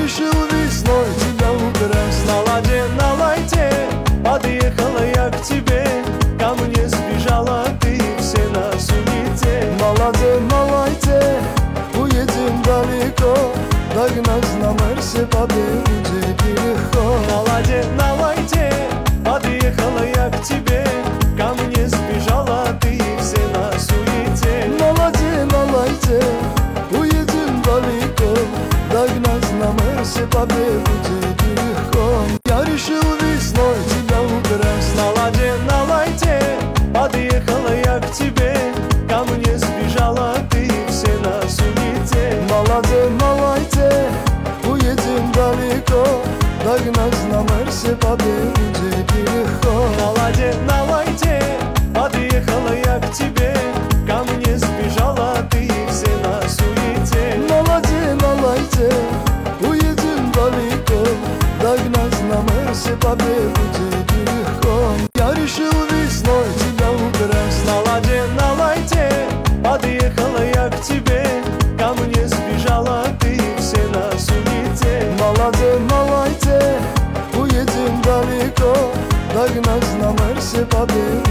решил весной тебя украсть. На ладе, на лайте, подъехала я к тебе. Ко мне сбежала ты, все на суете. На ладе, на лайте, уедем далеко. Догнать на Мерсе по будет нелегко. На ладе, на лайте, подъехала я к тебе. Ко мне сбежала ты, все на суете. На ладе, на лайте, уедем далеко. Догнать на Мерсе по будет нелегко. Я решил весной тебя украсть. На ладе, на лайте, подъехала я к тебе. Ко мне сбежала ты, все на суете. На ладе, на лайте, уедем далеко. Догнать на Мерсе по будет нелегко. На ладе, на лайте, подъехала я к тебе. Ко мне сбежала ты, все на суете. На ладе, на лайте, уедем далеко. Догнать на Мерсе по будет нелегко. Я решил весной тебя украсть. На ладе, на лайте, подъехала я к тебе. Ко мне сбежала ты, все на суете. На ладе, на лайте, уедем далеко. Догнать на Мерсе по будет